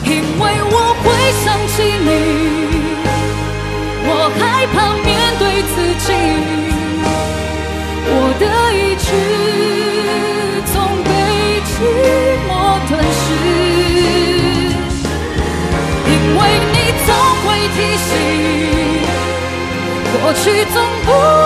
因为我会想起你，我害怕面对自己，我的意志总被寂寞吞噬，因为你总会提醒，过去总不